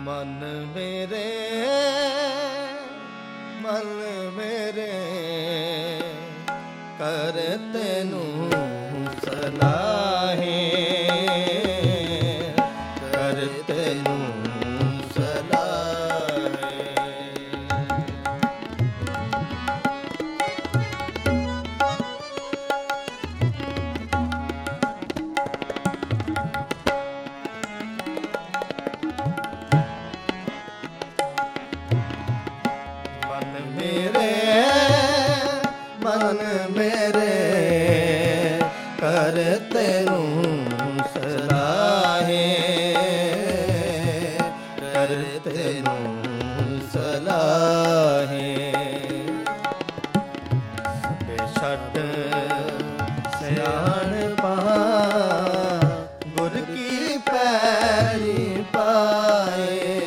ਮਨ ਮੇਰੇ, ਮਨ ਮੇਰੇ ਕਰ ਤੈਨੂੰ ਸਲਾਹੇ, ਕਰ ਤੈਨੂੰ ਸਲਾਹੇ। ਮਨ ਮੇਰੇ ਕਰ ਤੈਨੂੰ ਸਲਾਹੇ, ਕਰ ਤੈਨੂੰ ਸਲਾਹੇ। ਬੇਛੱਡ ਸਿਆਣਪਾ ਗੁਰ ਕੀ ਪੈਰੀ ਪਾਏ,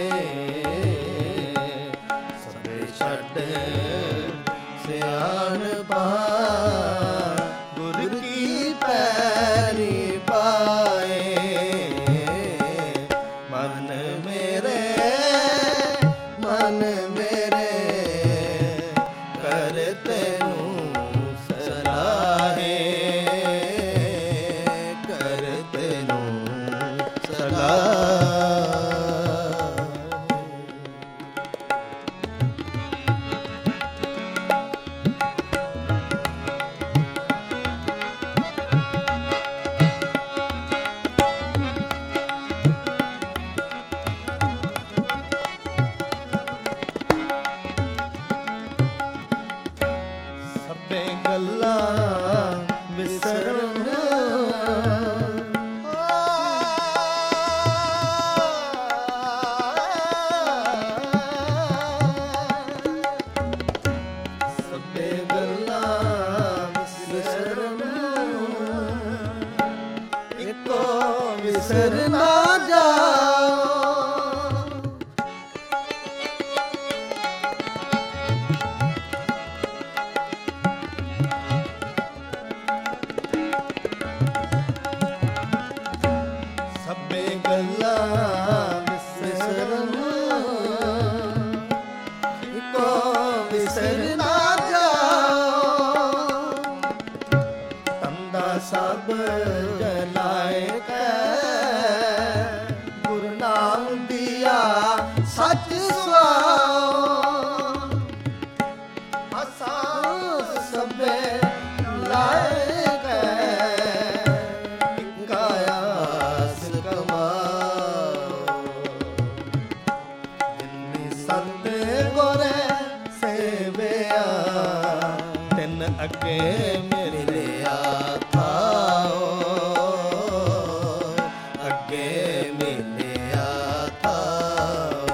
ਸਭੇ ਛੱਡ ਸਿਆਣਪਾ ਗੁਰ ਕੀ ਪੈਰੀ ਪਾਏ। ਮਨ ਮੇਰੇ, ਮਨ ਮੇਰੇ ਕਰ ਤੈਨੂੰ ਸਲਾਹੇ, ਕਰ ਤੈਨੂੰ ਸਲਾਹੇ। ਸਭੇ ਗੱਲਾਂ ਵਿਸਰਨ, ਸਭੇ ਗੱਲਾਂ ਵਿਸਰਨ, ਇੱਕੋ ਵਿਸਰ ਨਾ ਜਾਓ। ਸਭੇ ਗੱਲਾਂ ਵਿਸਰਨ, ਇੱਕੋ ਵਿਸਰ ਨਾ ਜਾਓ। ਤੰਦਾ ਸਭ ਜਲਾਏ ਕੈ ਗੁਰੂ ਨਾਮ ਦੀਆ ਸੱਚ ਸੁਆਓ। ਅਸਾਂ ਸਭੇ ਲਾਏ ਅੱਗੇ ਮਿਲਿਆ ਥਾਓ, ਅੱਗੇ ਮਿਲਿਆ ਥਾਓ।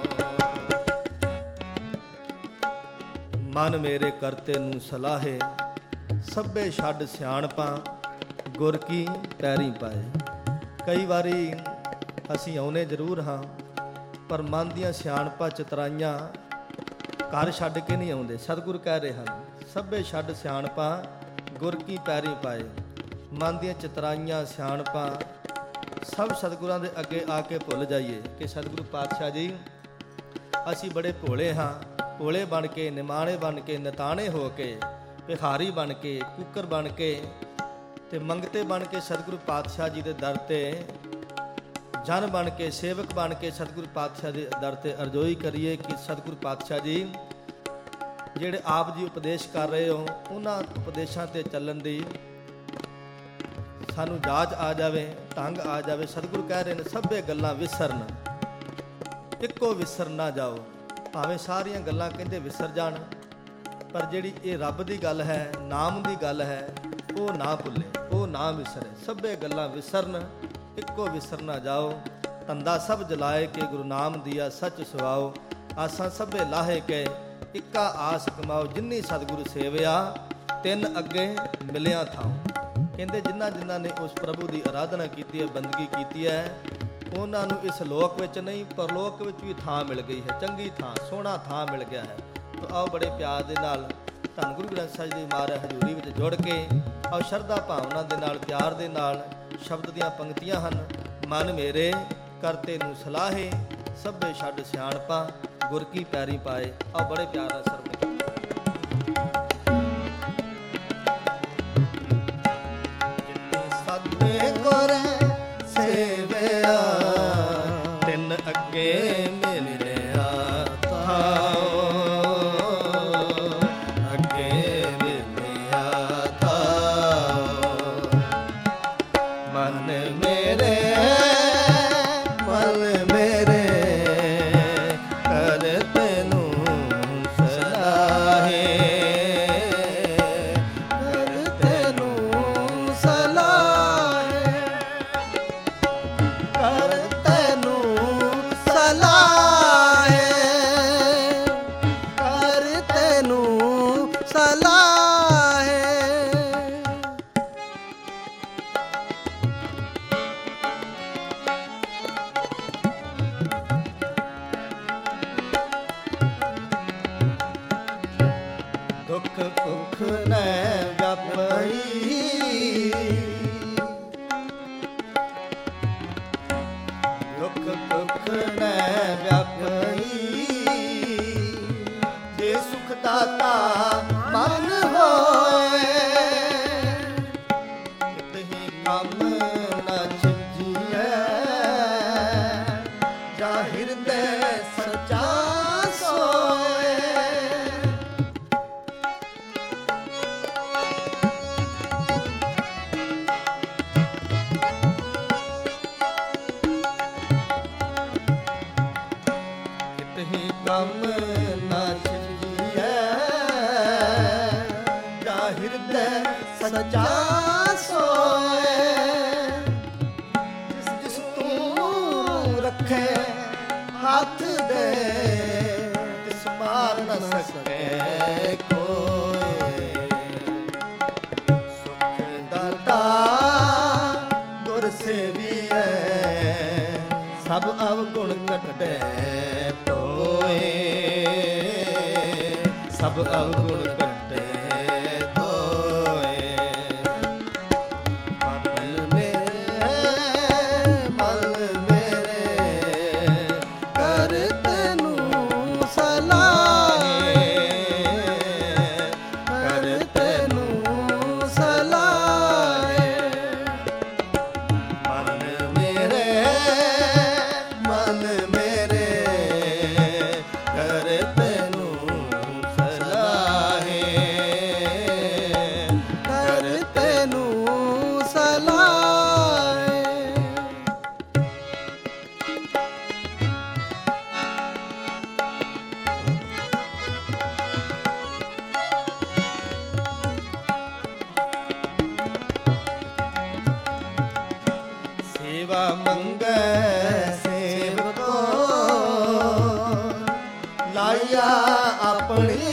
ਮਨ ਮੇਰੇ ਕਰਤੇ ਨੂੰ ਸਲਾਹੇ, ਸਭੇ ਛੱਡ ਸਿਆਣਪਾਂ ਗੁਰ ਕੀ ਪੈਰੀ ਪਾਏ। ਕਈ ਵਾਰੀ ਅਸੀਂ ਆਉਨੇ ਜ਼ਰੂਰ ਹਾਂ, ਪਰ ਮਨ ਦੀਆਂ ਸਿਆਣਪਾਂ ਚਤਰਾਈਆਂ ਘਰ ਛੱਡ ਕੇ ਨਹੀਂ ਆਉਂਦੇ। ਸਤਿਗੁਰ ਕਹਿ ਰਹੇ ਹਨ, ਸਭੇ ਛੱਡ ਸਿਆਣਪਾਂ ਗੁਰ ਕੀ ਪੈਰੀ ਪਾਏ। ਮਨ ਦੀਆਂ ਚਤਰਾਈਆਂ ਸਿਆਣਪਾਂ ਸਭ ਸਤਿਗੁਰਾਂ ਦੇ ਅੱਗੇ ਆ ਕੇ ਭੁੱਲ ਜਾਈਏ ਕਿ ਸਤਿਗੁਰੂ ਪਾਤਸ਼ਾਹ ਜੀ ਅਸੀਂ ਬੜੇ ਭੋਲੇ ਹਾਂ। ਭੋਲੇ ਬਣ ਕੇ, ਨਿਮਾਣੇ ਬਣ ਕੇ, ਨਿਤਾਣੇ ਹੋ ਕੇ, ਭਿਖਾਰੀ ਬਣ ਕੇ, ਕੁੱਕਰ ਬਣ ਕੇ ਤੇ ਮੰਗਤੇ ਬਣ ਕੇ ਸਤਿਗੁਰੂ ਪਾਤਸ਼ਾਹ ਜੀ ਦੇ ਦਰ ਤੇ ਜਨ ਬਣ ਕੇ, ਸੇਵਕ ਬਣ ਕੇ ਸਤਿਗੁਰੂ ਪਾਤਸ਼ਾਹ ਦੇ ਦਰ ਤੇ ਅਰਜ਼ੋਈ ਕਰੀਏ ਕਿ ਸਤਿਗੁਰੂ ਪਾਤਸ਼ਾਹ ਜੀ ਜਿਹੜੇ ਆਪ ਜੀ ਉਪਦੇਸ਼ ਕਰ ਰਹੇ ਹੋ, ਉਹਨਾਂ ਉਪਦੇਸ਼ਾਂ ਤੇ ਚੱਲਣ ਦੀ ਸਾਨੂੰ ਜਾਚ ਆ ਜਾਵੇ, ਢੰਗ ਆ ਜਾਵੇ। ਸਤਿਗੁਰੂ ਕਹਿ ਰਹੇ ਨੇ ਸਭੇ ਗੱਲਾਂ ਵਿਸਰਨ, ਇੱਕੋ ਵਿਸਰ ਨਾ ਜਾਓ। ਭਾਵੇਂ ਸਾਰੀਆਂ ਗੱਲਾਂ ਕਹਿੰਦੇ ਵਿਸਰ ਜਾਣ, ਪਰ ਜਿਹੜੀ ਇਹ ਰੱਬ ਦੀ ਗੱਲ ਹੈ, ਨਾਮ ਦੀ ਗੱਲ ਹੈ, ਉਹ ਨਾ ਭੁੱਲੇ, ਉਹ ਨਾ ਵਿਸਰੇ। ਸਭੇ ਗੱਲਾਂ ਵਿਸਰਨ, ਇੱਕੋ ਵਿਸਰ ਨਾ ਜਾਓ। ਧੰਦਾ ਸਭ ਜਲਾਏ ਕੇ ਗੁਰੂ ਨਾਮ ਦੀਆ ਸੱਚ ਸੁਆਓ। ਆਸਾਂ ਸਭੇ ਲਾਹੇ ਕੇ ਇੱਕਾ ਆਸ ਕਮਾਓ। ਜਿੰਨੀ ਸਤਿਗੁਰੂ ਸੇਵਿਆ ਤਿੰਨ ਅੱਗੇ ਮਿਲਿਆ ਥਾਓ। ਕਹਿੰਦੇ ਜਿਨ੍ਹਾਂ ਨੇ ਉਸ ਪ੍ਰਭੂ ਦੀ ਆਰਾਧਨਾ ਕੀਤੀ ਹੈ, ਬੰਦਗੀ ਕੀਤੀ ਹੈ, ਉਹਨਾਂ ਨੂੰ ਇਸ ਲੋਕ ਵਿੱਚ ਨਹੀਂ ਪਰਲੋਕ ਵਿੱਚ ਵੀ ਥਾਂ ਮਿਲ ਗਈ ਹੈ। ਚੰਗੀ ਥਾਂ, ਸੋਹਣਾ ਥਾਂ ਮਿਲ ਗਿਆ ਹੈ। ਤਾਂ ਆਓ ਬੜੇ ਪਿਆਰ ਦੇ ਨਾਲ ਧੰਨ ਗੁਰੂ ਗ੍ਰੰਥ ਸਾਹਿਬ ਜੀ ਮਹਾਰਾਜ ਹਜ਼ੂਰੀ ਵਿੱਚ ਜੁੜ ਕੇ ਆਓ ਸ਼ਰਧਾ ਭਾਵਨਾ ਦੇ ਨਾਲ, ਪਿਆਰ ਦੇ ਨਾਲ ਸ਼ਬਦ ਦੀਆਂ ਪੰਕਤੀਆਂ ਹਨ। ਮਨ ਮੇਰੇ ਕਰਤੇ ਨੂੰ ਸਲਾਹੇ, ਸਭੇ ਛੱਡ ਸਿਆਣਪਾਂ ਗੁਰ ਕੀ ਪੈਰੀ ਪਾਏ। ਆਹ ਬੜੇ ਪਿਆਰ ਨਾਲ ਸਰਵਣ ਸਤਿ ਗੁਰ ਸੇਵਿਆ ਤਿਨ ਅੱਗੇ ਮਿਲਿਆ ਥਾਉ, ਅੱਗੇ ਮਿਲਿਆ ਥਾਉ। ਮਨ ਮੇਰੇ ਮਨ ਮੇਰੇ ਕਰ ਤੈਨੂੰ ਸਲਾਹੇ, ਕਰ ਤੈਨੂੰ ਸਲਾਹੇ, ਕਰ ਤੈਨੂੰ ਸਲਾਹੇ, ਕਰ ਤੈਨੂੰ ਸਲਾਹੇ। ਦੁੱਖ ਭੁੱਖ ਨੈ ਵਿਆਪਈ, ਦੁੱਖ ਭੁੱਖ ਨੈ ਵਿਆਪਈ। ਜੇ ਸੁਖ ਦਾਤਾ ਮਨ ਹੋਏ, ਕਿਤਹਿ ਕੰਮ ਨਾ ਛਿਜੀਐ। ਜਾ ਹਿਰਦੈ ਸਚਾ ਸੋਏ, ਕਿਤਹਿ ਕੰਮ ਨਾ ਛਿਜੀਐ। ਜਾ ਹਿਰਦੈ ਸਚਾ ਸੋਏ, ਜਿਸ ਜਿਸ ਤੂੰ ਰੱਖੇ ਹੱਥ ਦੇ, ਤਿਸ ਮਾਰ ਨ ਸਕੈ ਕੋਇ। ਸੁਖ ਦਾਤਾ ਗੁਰ ਸੇਵੀਐ, ਸਭ ਅਵਗੁਣ ਕਟੈ ਧੋਏ, ਸਭ ਅਵਗੁਣ ਕਟੈ ਧੋਏ। ਮਨ ਮੇਰੇ ਮਨ ਮੇਰੇ ਕਰ ਤੈਨੂੰ ਸਲਾਹੇ, ਕਰ ਤੈਨੂੰ ਸਲਾਹੇ। ਮਨ ਮੇਰੇ ਮਨ ਮੇਰੇ ਕਰ ਤੈਨੂੰ ਸਲਾਹੇ, ਕਰ ਤੈਨੂੰ ਸਲਾਹੇ। ਸੇਵਾ ਮੰਗੈ ਸੇਵਕੋ, ਲਾਇਆ ਆਪਣੀ